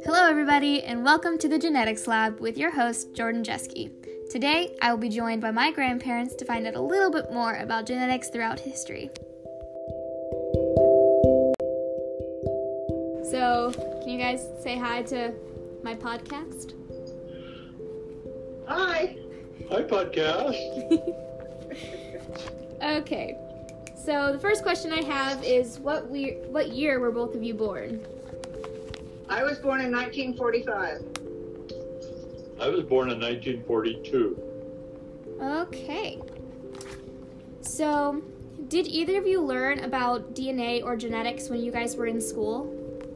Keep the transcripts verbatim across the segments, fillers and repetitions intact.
Hello everybody, and welcome to the Genetics Lab with your host, Jordan Jeske. Today, I will be joined by my grandparents to find out a little bit more about genetics throughout history. So, can you guys say hi to my podcast? Hi. Hi, podcast. Okay, so the first question I have is, what we what year were both of you born? I was born in nineteen forty-five. I was born in nineteen forty-two. Okay. So, did either of you learn about D N A or genetics when you guys were in school?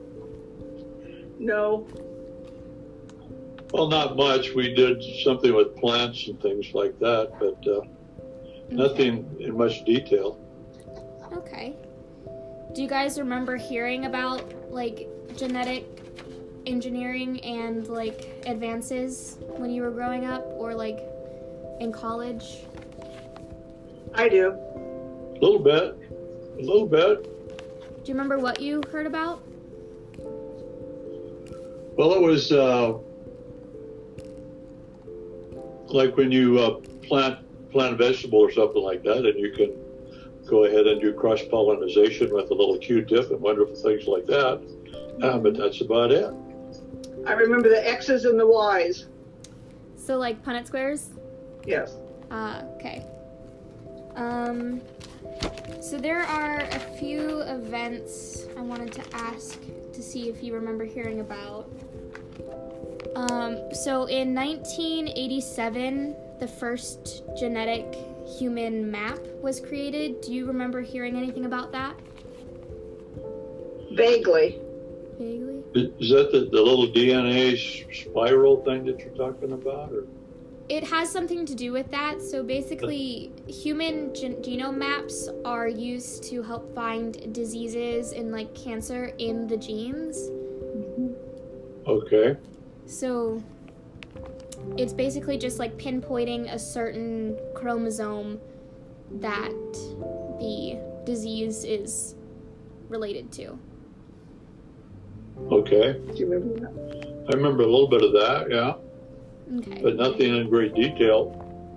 No. Well, not much. We did something with plants and things like that, but uh, nothing in much detail. Okay. Do you guys remember hearing about, like, genetic engineering and, like, advances when you were growing up or, like, in college? I do. A little bit. A little bit. Do you remember what you heard about? Well, it was uh, like when you uh, plant plant a vegetable or something like that, and you can go ahead and do cross-pollination with a little Q-tip and wonderful things like that. Uh, but that's about it. I remember the X's and the Y's. So, like, Punnett squares? Yes. Ah, uh, okay. Um, so there are a few events I wanted to ask to see if you remember hearing about. Um, so in nineteen eighty-seven, the first genetic human map was created. Do you remember hearing anything about that? Vaguely. Vaguely? Is that the, the little D N A spiral thing that you're talking about? Or? It has something to do with that. So basically, human gen- genome maps are used to help find diseases and, like, cancer in the genes. Okay. So it's basically just, like, pinpointing a certain chromosome that the disease is related to. Okay. Do you remember that? I remember a little bit of that, yeah. Okay. But nothing in great detail.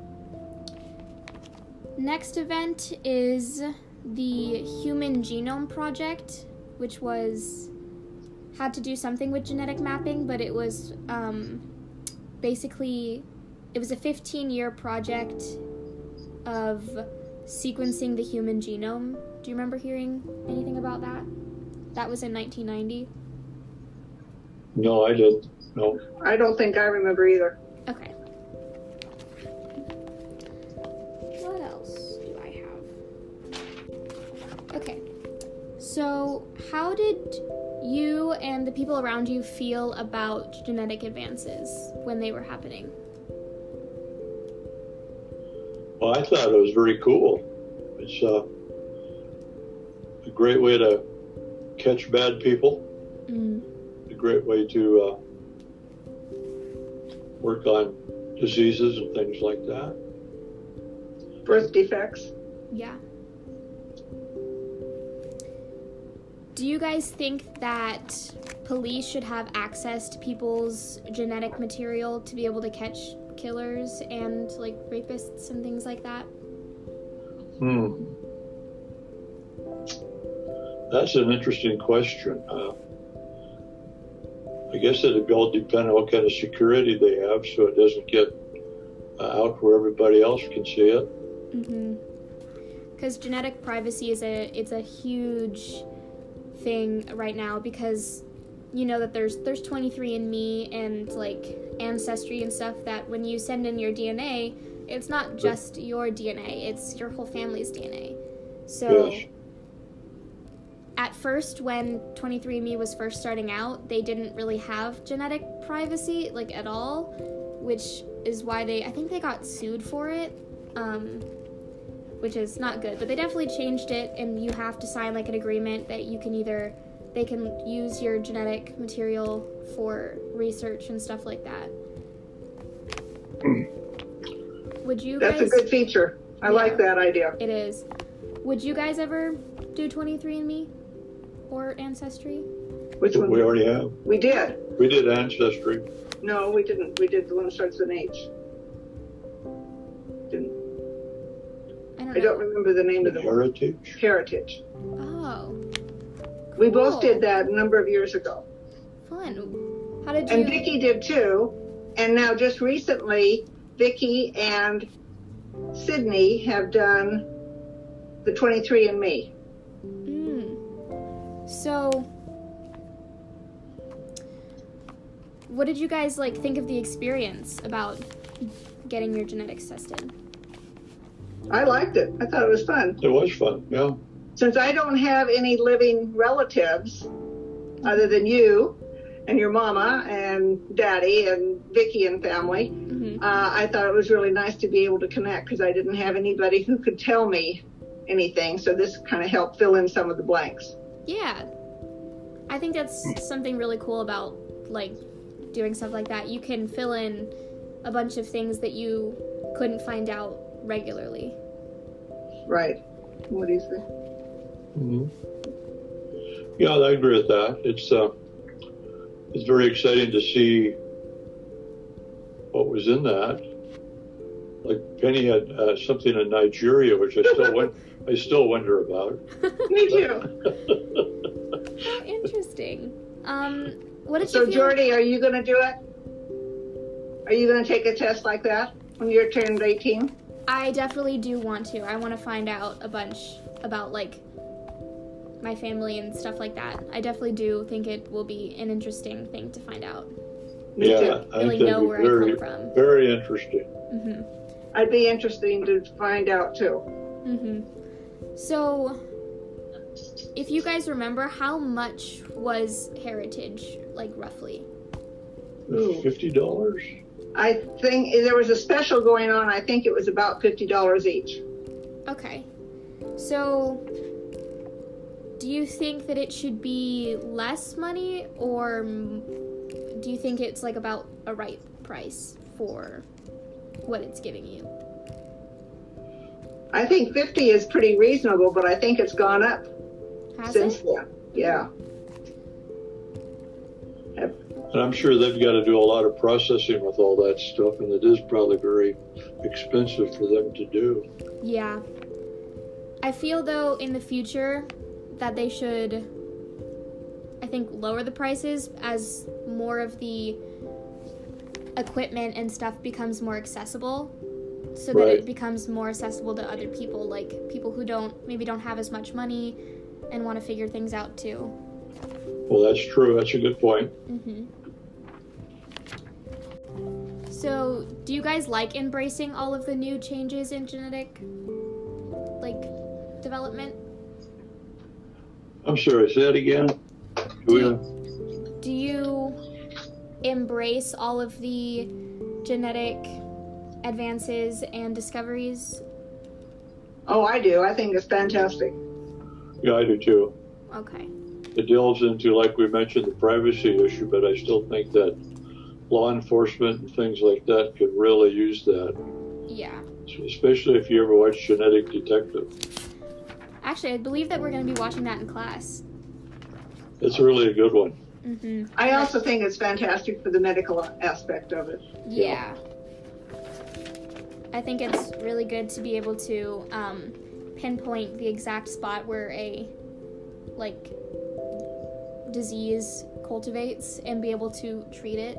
Next event is the Human Genome Project, which was had to do something with genetic mapping, but it was um, basically, it was a fifteen-year project of sequencing the human genome. Do you remember hearing anything about that? That was in nineteen ninety. No, I didn't. No. I don't think I remember either. Okay. What else do I have? Okay. So, how did you and the people around you feel about genetic advances when they were happening? Well, I thought it was very cool. It's uh, a great way to catch bad people. Mm. A great way to uh, work on diseases and things like that. Birth defects. Yeah. Do you guys think that police should have access to people's genetic material to be able to catch killers and, like, rapists and things like that? Hmm. That's an interesting question. Uh, I guess it'd all depend on what kind of security they have, so it doesn't get uh, out where everybody else can see it. Mm-hmm. Because genetic privacy is a it's a huge thing right now, because you know that there's there's twenty-three and me and, like, Ancestry and stuff, that when you send in your D N A, it's not just your D N A, it's your whole family's D N A. So Yes. At first, when twenty-three and me was first starting out, they didn't really have genetic privacy, like, at all, which is why they, I think they got sued for it, um, which is not good, but they definitely changed it, and you have to sign, like, an agreement that you can either, they can use your genetic material for research and stuff like that. Would you That's guys... a good feature. I Yeah. like that idea. It is. Would you guys ever do twenty-three and me or Ancestry? Which one? We already have. We did. We did Ancestry. No, we didn't. We did the one that starts with an H. Didn't. I don't I know. don't remember the name of the one. Heritage. Heritage. Oh. We both Cool. did that a number of years ago. Fun. How did you? And Vicki did too. And now just recently, Vicki and Sydney have done the twenty-three and me. Mm. So, what did you guys like think of the experience about getting your genetics tested? I liked it. I thought it was fun. It was fun, yeah. Since I don't have any living relatives other than you and your mama and daddy and Vicki and family, Mm-hmm. uh, I thought it was really nice to be able to connect because I didn't have anybody who could tell me anything. So this kind of helped fill in some of the blanks. Yeah. I think that's something really cool about, like, doing stuff like that. You can fill in a bunch of things that you couldn't find out regularly. Right. What do you think? Mm-hmm. Yeah, I agree with that. It's uh, it's very exciting to see what was in that. Like Penny had uh, something in Nigeria, which I still won- I still wonder about. Me too. How interesting. Um, what did So, you feel? Jordy, are you going to do it? Are you going to take a test like that when you're turned eighteen? I definitely do want to. I want to find out a bunch about, like, my family and stuff like that. I definitely do think it will be an interesting thing to find out. Me yeah, too. I Really think know that'd where be I very, come from. very interesting. Mm-hmm. I'd be interested to find out too. Mm-hmm. So, if you guys remember, how much was Heritage, like, roughly? Ooh. Fifty dollars. I think there was a special going on. I think it was about fifty dollars each. Okay. So, do you think that it should be less money, or mm, do you think it's, like, about a right price for what it's giving you? I think fifty is pretty reasonable, but I think it's gone up Has since it? then. Yeah. And I'm sure they've got to do a lot of processing with all that stuff, and it is probably very expensive for them to do. Yeah. I feel, though, in the future that they should, I think, lower the prices as more of the equipment and stuff becomes more accessible, so that Right. it becomes more accessible to other people, like people who don't, maybe don't have as much money and want to figure things out, too. Well, that's true. That's a good point. Mm-hmm. So, do you guys like embracing all of the new changes in genetic, like, development? I'm sorry, say that again. Do we, uh, Do you embrace all of the genetic advances and discoveries? Oh, I do. I think it's fantastic. yeah, I do too. Okay. It delves into, like we mentioned, the privacy issue, but I still think that law enforcement and things like that could really use that, Yeah. especially if you ever watch Genetic Detective. Actually, I believe that we're going to be watching that in class. It's really a good one. Mm-hmm. I also think it's fantastic for the medical aspect of it. Yeah. I think it's really good to be able to um, pinpoint the exact spot where a, like, disease cultivates and be able to treat it.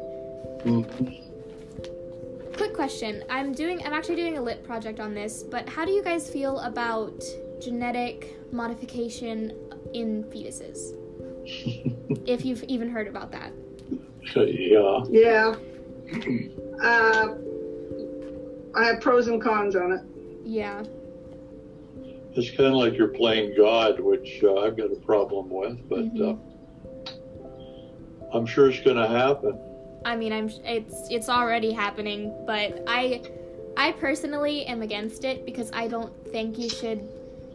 Mm-hmm. Quick question. I'm doing I'm actually doing a lit project on this, but how do you guys feel about genetic modification in fetuses? If you've even heard about that. yeah. Yeah. Uh, I have pros and cons on it. Yeah. It's kind of like you're playing God, which uh, I've got a problem with, but Mhm. uh, I'm sure it's going to happen. I mean, I'm it's it's already happening, but I I personally am against it because I don't think you should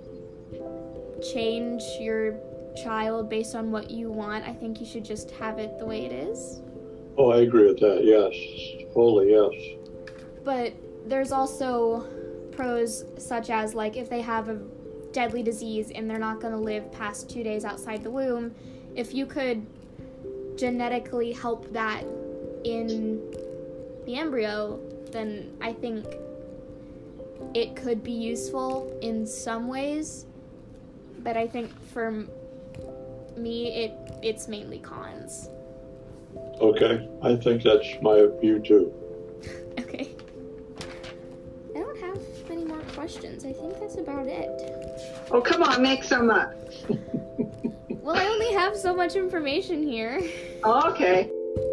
change your child based on what you want. I think you should just have it the way it is. Oh, I agree with that. Yes, fully yes. But there's also pros such as, like, if they have a deadly disease and they're not going to live past two days outside the womb, if you could genetically help that in the embryo, then I think it could be useful in some ways. But I think for me, it it's mainly cons. Okay, I think that's my view too. Okay. I don't have any more questions. I think that's about it. Oh, come on, make some up. Well, I only have so much information here. Oh, okay.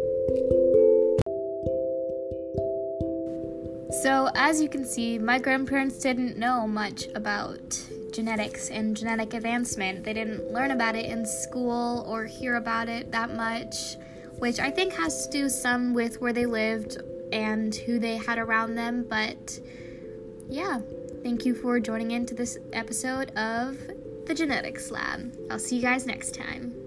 So, as you can see, my grandparents didn't know much about genetics and genetic advancement. They didn't learn about it in school or hear about it that much, which I think has to do some with where they lived and who they had around them. But yeah, thank you for joining into this episode of the Genetics Lab. I'll see you guys next time.